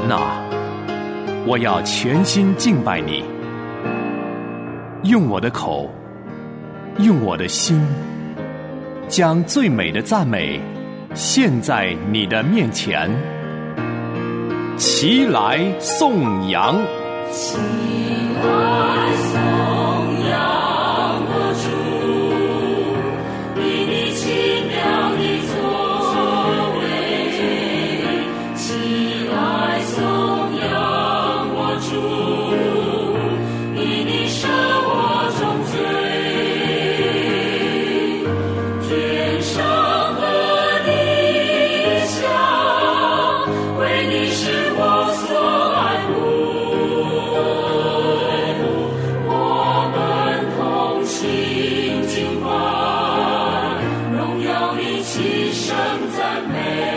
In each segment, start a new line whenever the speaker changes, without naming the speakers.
啊，我要全心敬拜你，用我的口，用我的心，将最美的赞美献在你的面前。齐来颂扬，
齐来颂扬我主，以你奇妙的作为。齐来颂扬我主，以你赦我重罪。天上和地下，为你是我所爱慕。我们同心敬拜，荣耀你，齐声赞美。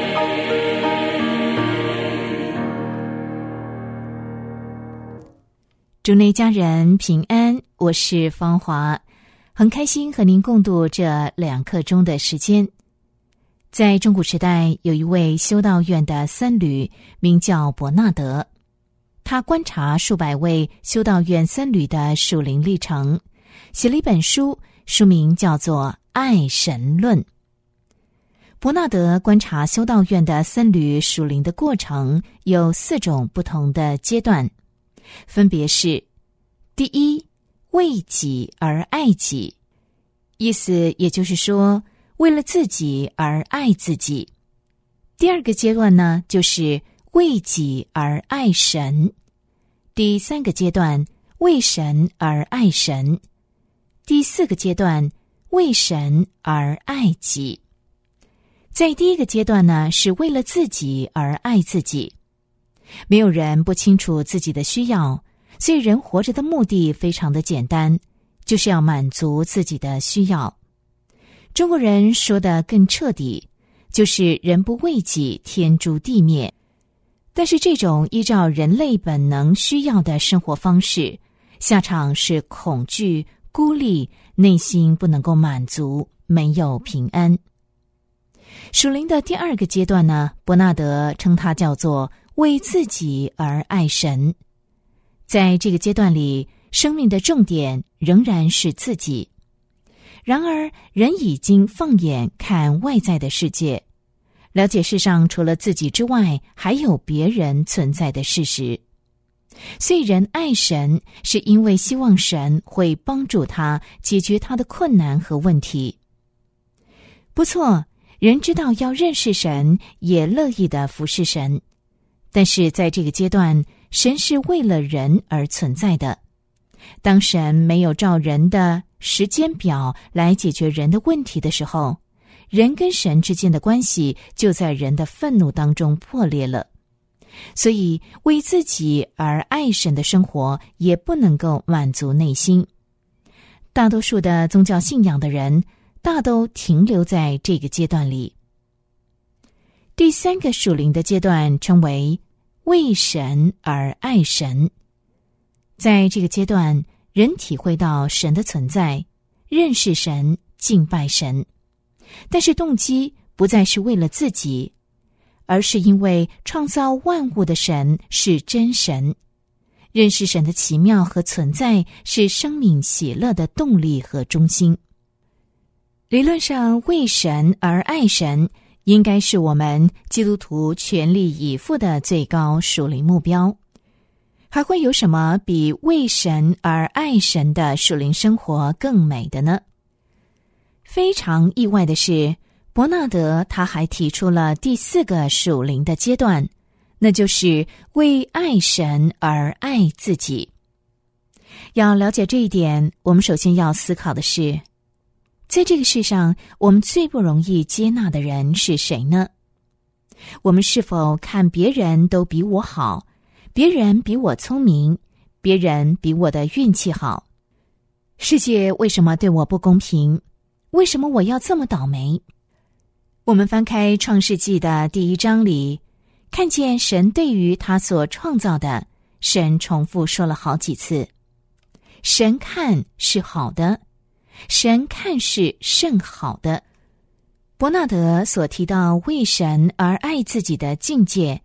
主内家人平安，我是芳华，很开心和您共度这2刻钟的时间。在中古时代，有一位修道院的僧侣，名叫伯纳德。他观察数百位修道院僧侣的属灵历程，写了一本书，书名叫做《爱神论》。伯纳德观察修道院的僧侣属灵的过程有4种不同的阶段，分别是：第一，为己而爱己，意思也就是说，为了自己而爱自己。第2个阶段呢，就是为己而爱神。第3个阶段，为神而爱神。第4个阶段，为神而爱己。在第1个阶段呢，是为了自己而爱自己。没有人不清楚自己的需要，所以人活着的目的非常的简单，就是要满足自己的需要。中国人说的更彻底，就是人不为己，天诛地灭。但是这种依照人类本能需要的生活方式，下场是恐惧、孤立，内心不能够满足，没有平安。属灵的第2个阶段呢，伯纳德称它叫做为自己而爱神。在这个阶段里，生命的重点仍然是自己。然而，人已经放眼看外在的世界，了解世上除了自己之外，还有别人存在的事实。所以人爱神，是因为希望神会帮助他解决他的困难和问题。不错，人知道要认识神，也乐意地服侍神。但是在这个阶段，神是为了人而存在的。当神没有照人的时间表来解决人的问题的时候，人跟神之间的关系就在人的愤怒当中破裂了。所以为自己而爱神的生活也不能够满足内心。大多数的宗教信仰的人大都停留在这个阶段里。第3个属灵的阶段称为为神而爱神。在这个阶段，人体会到神的存在，认识神，敬拜神，但是动机不再是为了自己，而是因为创造万物的神是真神，认识神的奇妙和存在是生命喜乐的动力和中心。理论上，为神而爱神应该是我们基督徒全力以赴的最高属灵目标。还会有什么比为神而爱神的属灵生活更美的呢？非常意外的是，伯纳德他还提出了第4个属灵的阶段，那就是为爱神而爱自己。要了解这一点，我们首先要思考的是，在这个世上，我们最不容易接纳的人是谁呢？我们是否看别人都比我好，别人比我聪明，别人比我的运气好？世界为什么对我不公平？为什么我要这么倒霉？我们翻开创世纪的第1章里，看见神对于他所创造的，神重复说了好几次，神看是好的，神看是甚好的。伯纳德所提到为神而爱自己的境界，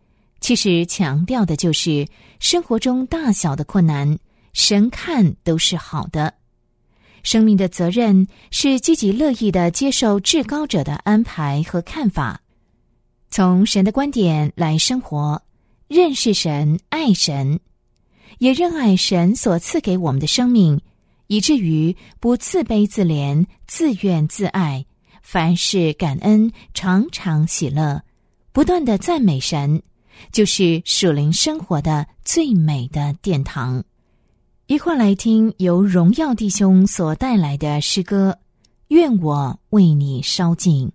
其实强调的就是生活中大小的困难，神看都是好的。生命的责任是积极乐意地接受至高者的安排和看法，从神的观点来生活，认识神，爱神，也热爱神所赐给我们的生命，以至于不自卑自怜，自怨自艾，凡事感恩，常常喜乐，不断地赞美神，就是属灵生活的最美的殿堂。一块来听由荣耀弟兄所带来的诗歌《愿我为你烧尽》。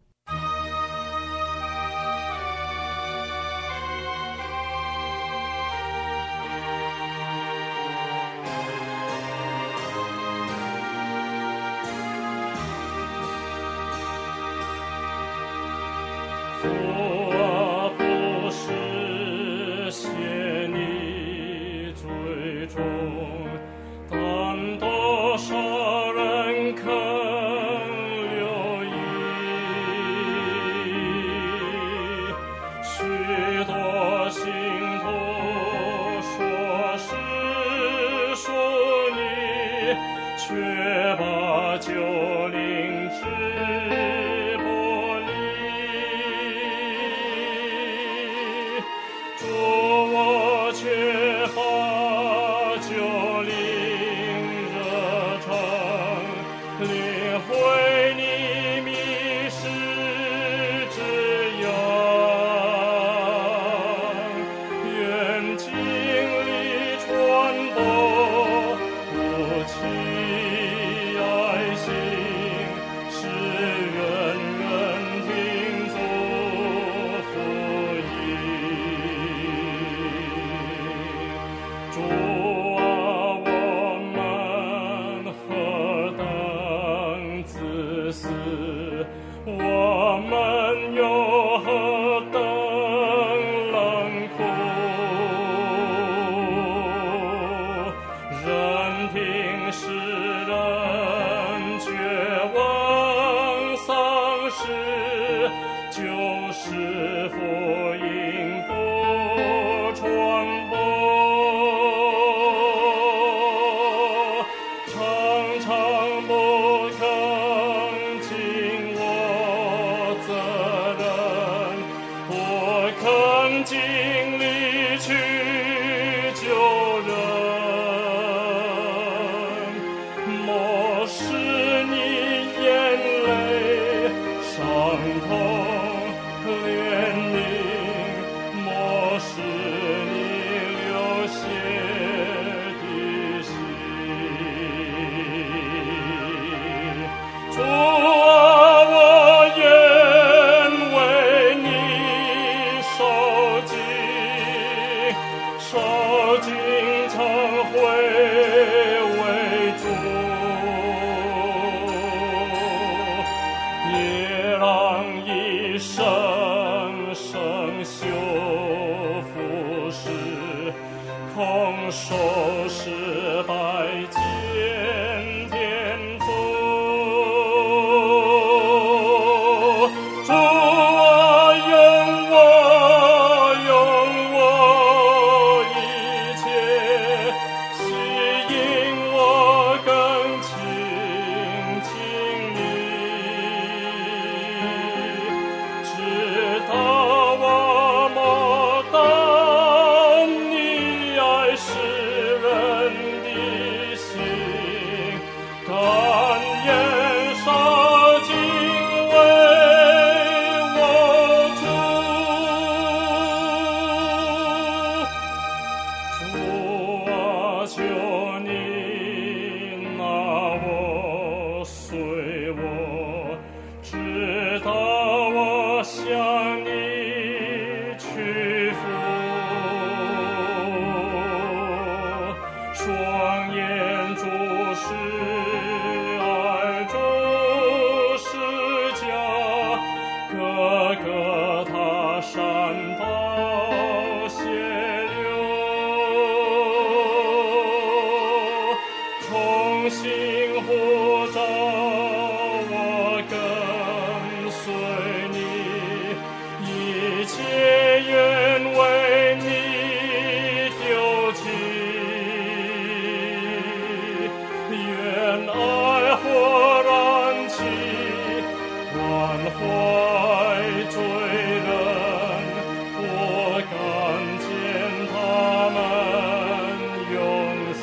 怀罪人，我看见他们永死。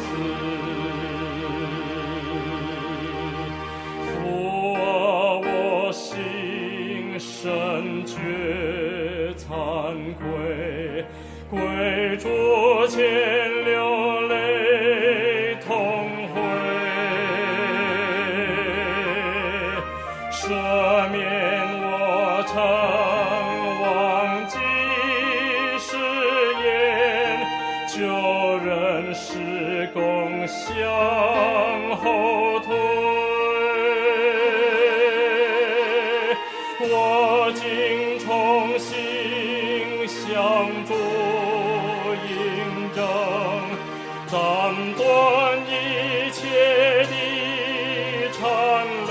父啊，我心深觉惭愧，跪主前流泪痛悔，赦免我曾忘记誓言，救人是共向后退。我今重新向主应征，斩断一切的缠累，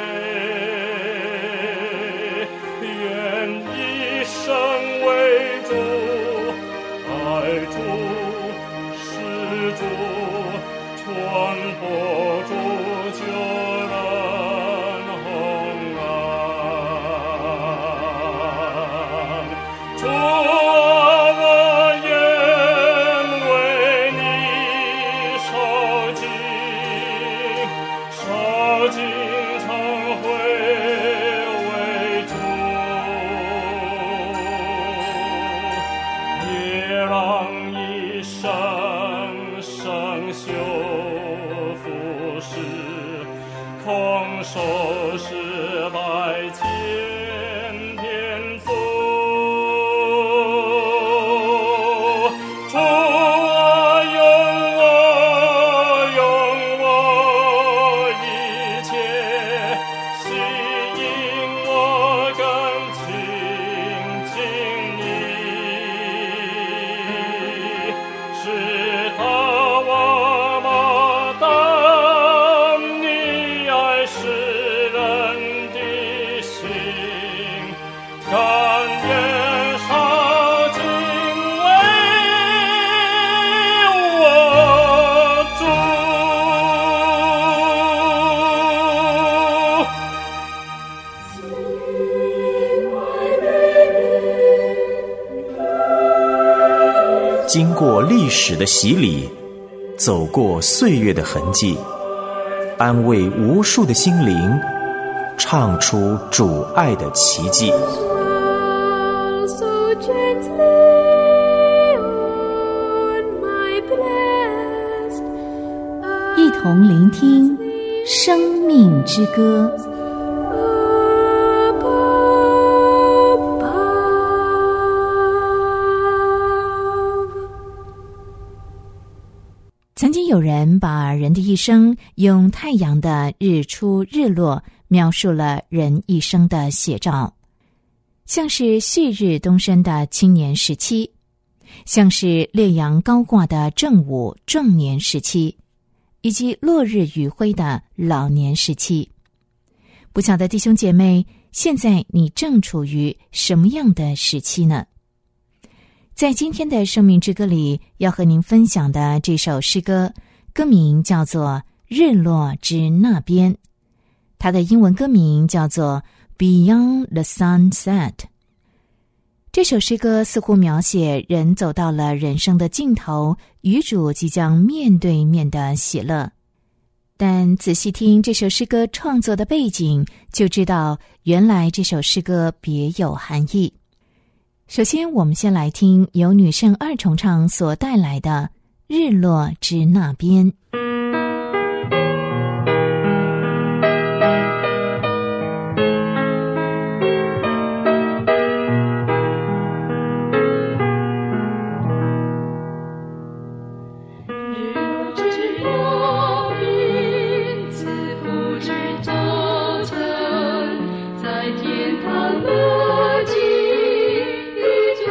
愿一生为主，爱主，是主，传播主救人洪安。主啊，我愿为你烧尽成灰为主，也让一生生修复时，空手失败见天赋。主啊，用我一切，吸引我更亲近你，使他我当你爱世人的心，甘愿烧尽为我主。
经过历史的洗礼，走过岁月的痕迹，安慰无数的心灵，唱出主爱的奇迹。
So gently on my breast,
一同聆听生命之歌。曾经有人把人的一生用太阳的日出日落描述了人一生的写照，像是旭日东升的青年时期，像是烈阳高挂的正午壮年时期，以及落日余晖的老年时期。不晓得弟兄姐妹，现在你正处于什么样的时期呢？在今天的生命之歌里，要和您分享的这首诗歌，歌名叫做《日落之那边》，它的英文歌名叫做 Beyond the Sunset。 这首诗歌似乎描写人走到了人生的尽头，与主即将面对面的喜乐。但仔细听这首诗歌创作的背景，就知道原来这首诗歌别有含义。首先，我们先来听由女圣二重唱所带来的《日落之那边》。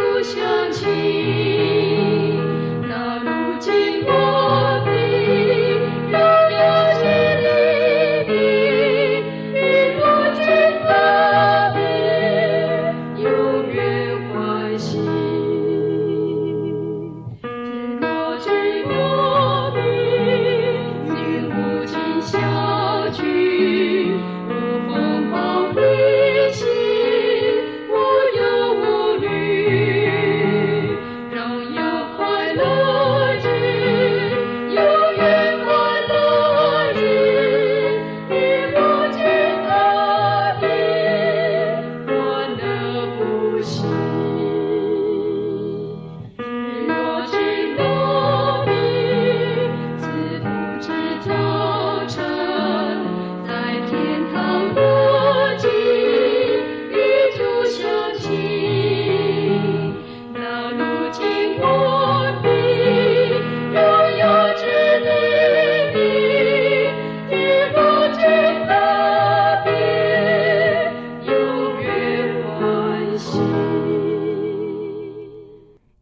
那如今我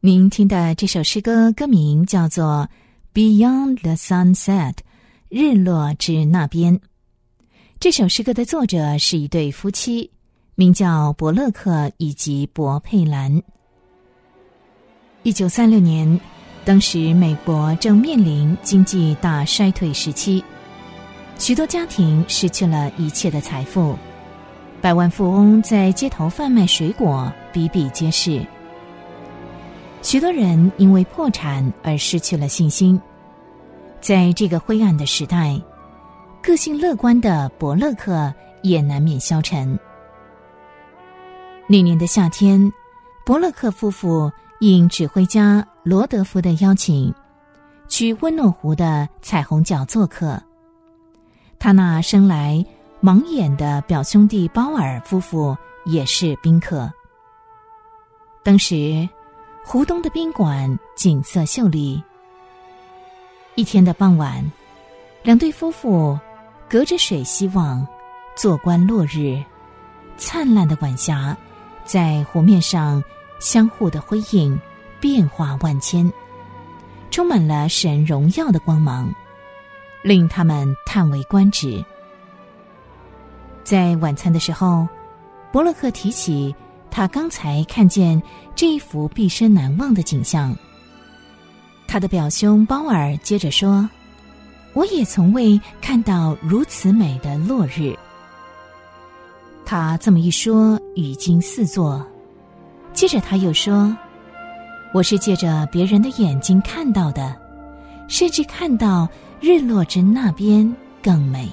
您听的这首诗歌歌名叫做 Beyond the Sunset， 日落之那边。这首诗歌的作者是一对夫妻，名叫伯乐克以及伯佩兰。1936年，当时美国正面临经济大衰退时期，许多家庭失去了一切的财富，百万富翁在街头贩卖水果比比皆是。许多人因为破产而失去了信心。在这个灰暗的时代，个性乐观的伯乐克也难免消沉。那年的夏天，伯乐克夫妇应指挥家罗德福的邀请，去温诺湖的彩虹角做客。他那生来盲眼的表兄弟鲍尔夫妇也是宾客。当时湖东的宾馆景色秀丽。一天的傍晚，两对夫妇隔着水希望坐观落日，灿烂的晚霞在湖面上相互的辉映，变化万千，充满了神荣耀的光芒，令他们叹为观止。在晚餐的时候，伯乐克提起他刚才看见这一幅毕生难忘的景象。他的表兄鲍尔接着说，我也从未看到如此美的落日。他这么一说，语惊四座。接着他又说，我是借着别人的眼睛看到的，甚至看到日落之那边更美。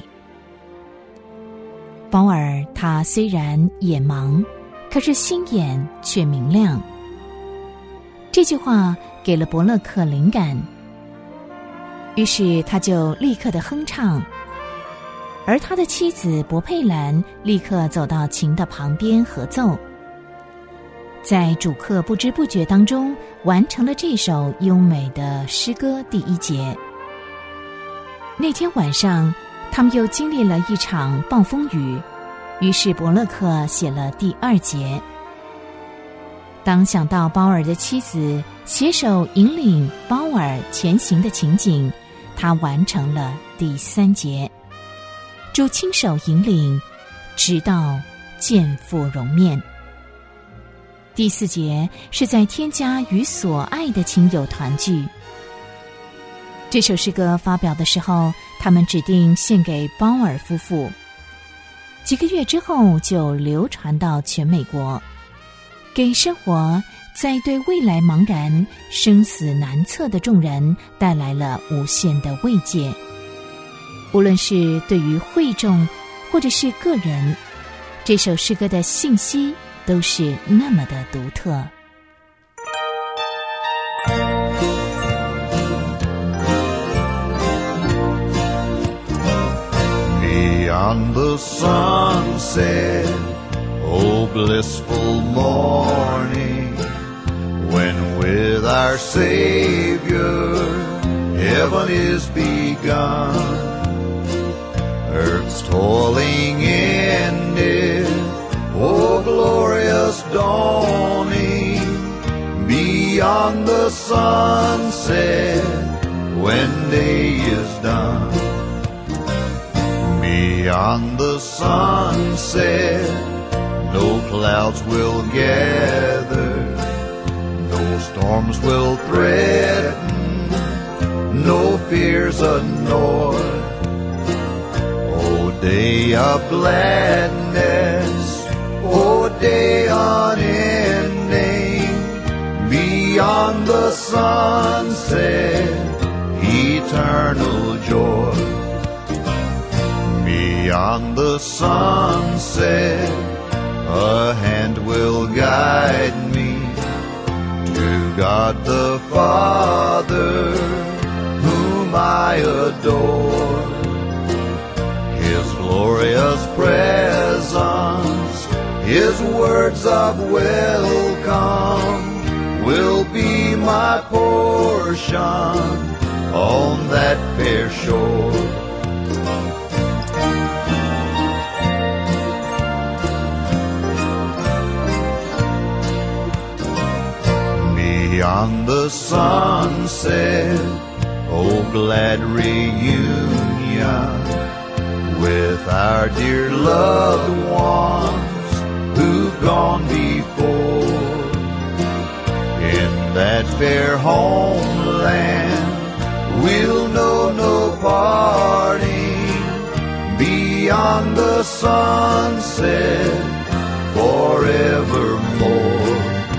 鲍尔他虽然眼盲，可是心眼却明亮。这句话给了伯乐克灵感，于是他就立刻的哼唱，而他的妻子伯佩兰立刻走到琴的旁边合奏。在主客不知不觉当中，完成了这首优美的诗歌第一节。那天晚上，他们又经历了一场暴风雨，于是伯乐克写了第二节。当想到鲍尔的妻子携手引领鲍尔前行的情景，他完成了第三节。主亲手引领，直到见复容面。第四节是在天家与所爱的亲友团聚。这首诗歌发表的时候，他们指定献给鲍尔夫妇，几个月之后就流传到全美国，给生活在对未来茫然、生死难测的众人带来了无限的慰藉。无论是对于会众或者是个人，这首诗歌的信息都是那么的独特。
Beyond the sunset, oh blissful morning, when with our Savior heaven is begun, earth's toiling ended, oh glorious dawning, beyond the sunset, when day is done. Beyond the sunset, no clouds will gather, no storms will threaten, no fears annoy. O day of gladness, O day unending, beyond the sunset, eternal joy. Beyond the sunset, a hand will guide me to God the Father, whom I adore. His glorious presence, His words of welcome will be my portion on that fair shore. Beyond the sunset, oh glad reunion with our dear loved ones who've gone before. In that fair homeland, we'll know no parting. Beyond the sunset, forevermore.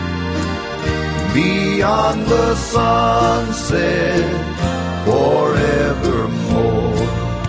Beyond the sunset, forevermore.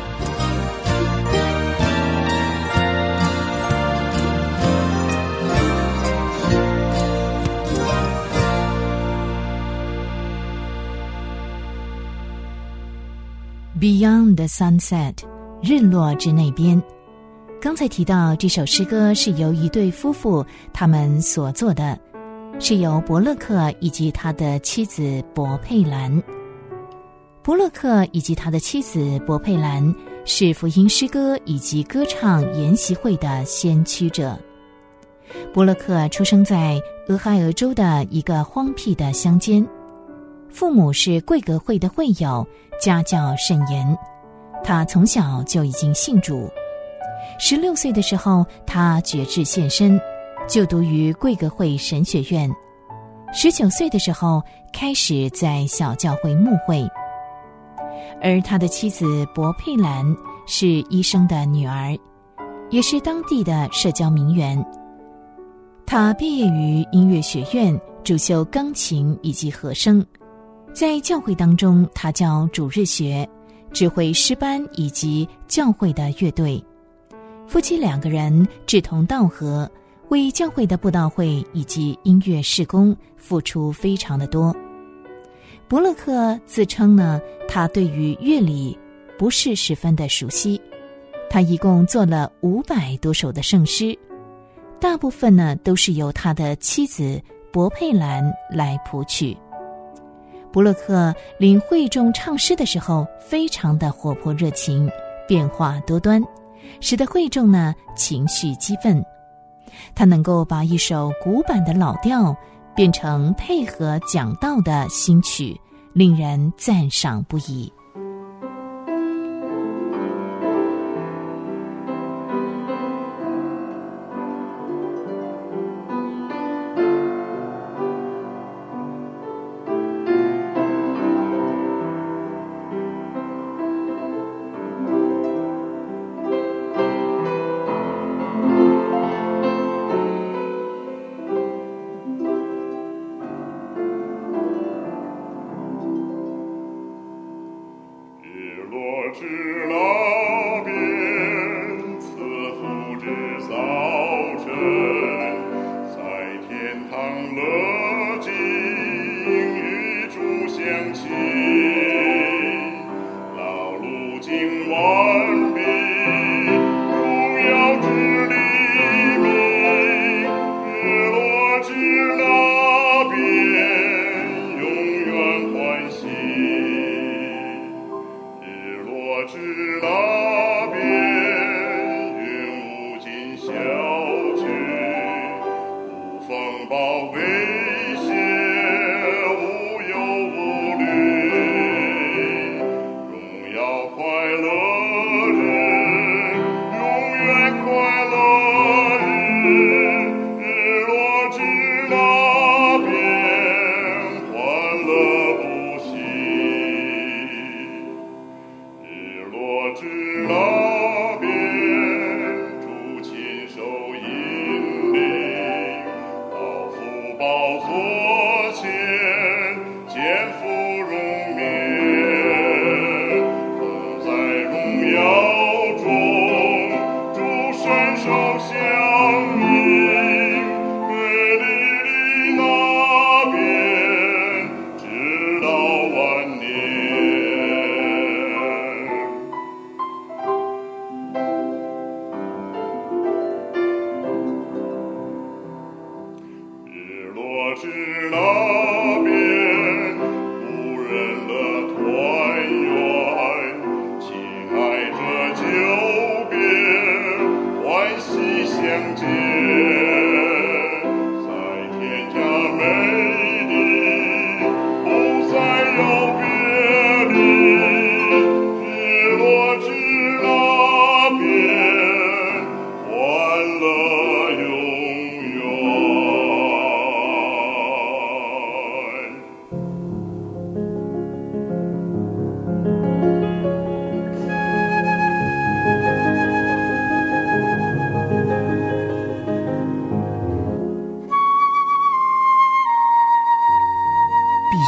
Beyond the sunset， 日落之那边。刚才提到这首诗歌是由一对夫妇他们所作的，是由伯勒克以及他的妻子伯佩兰。伯勒克以及他的妻子伯佩兰是福音诗歌以及歌唱研习会的先驱者。伯勒克出生在俄亥俄州的一个荒僻的乡间，父母是贵格会的会友，家教甚严。他从小就已经信主，16岁的时候他决志献身，就读于贵格会神学院。19岁的时候开始在小教会牧会。而他的妻子伯佩兰是医生的女儿，也是当地的社交名媛。他毕业于音乐学院，主修钢琴以及和声。在教会当中，他教主日学，指挥诗班以及教会的乐队。夫妻2个人志同道合，为教会的布道会以及音乐事工付出非常的多。伯勒克自称呢，他对于乐理不是十分的熟悉，他一共做了500多首的圣诗，大部分呢都是由他的妻子伯佩兰来谱曲。伯勒克领会众唱诗的时候非常的活泼热情，变化多端，使得会众呢情绪激愤。他能够把一首古板的老调变成配合讲道的新曲，令人赞赏不已。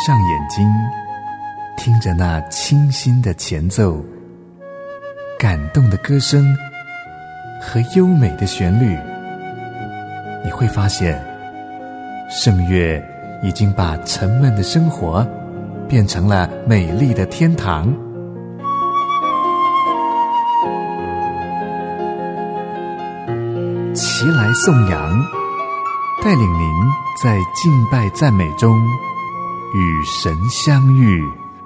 上眼睛，听着那清新的前奏，感动的歌声和优美的旋律，你会发现圣乐已经把沉闷的生活变成了美丽的天堂。齐来颂扬，带领您在敬拜赞美中与神相遇。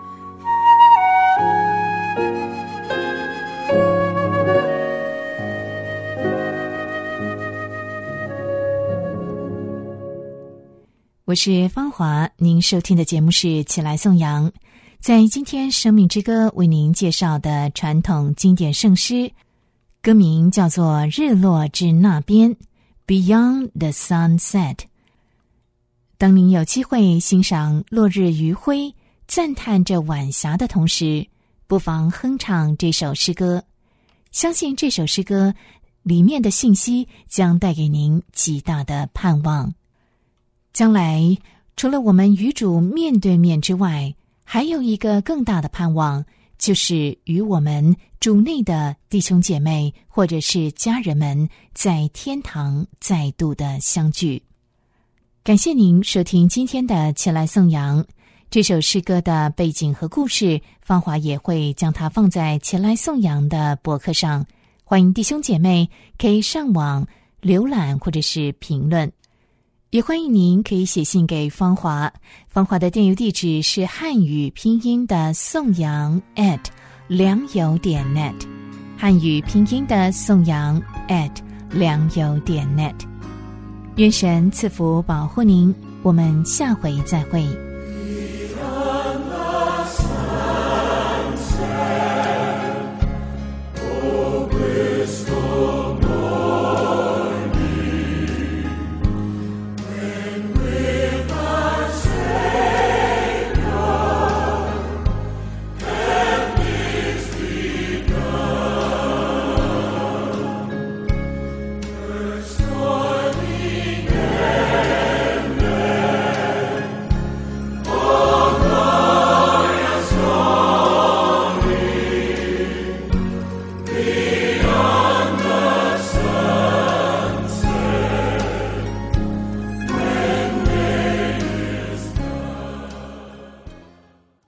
我是芳华，您收听的节目是起来颂扬。在今天生命之歌为您介绍的传统经典圣诗，歌名叫做日落至那边 Beyond the Sunset。 当您有机会欣赏落日余晖，赞叹这晚霞的同时，不妨哼唱这首诗歌，相信这首诗歌里面的信息将带给您极大的盼望。将来除了我们与主面对面之外，还有一个更大的盼望，就是与我们主内的弟兄姐妹或者是家人们在天堂再度的相聚。感谢您收听今天的起来颂扬。这首诗歌的背景和故事，芳华也会将它放在起来颂扬的博客上，欢迎弟兄姐妹可以上网浏览或者是评论。也欢迎您可以写信给芳华，芳华的电邮地址是汉语拼音的颂扬@良友.net，汉语拼音的颂扬@良友.net。愿神赐福保护您，我们下回再会。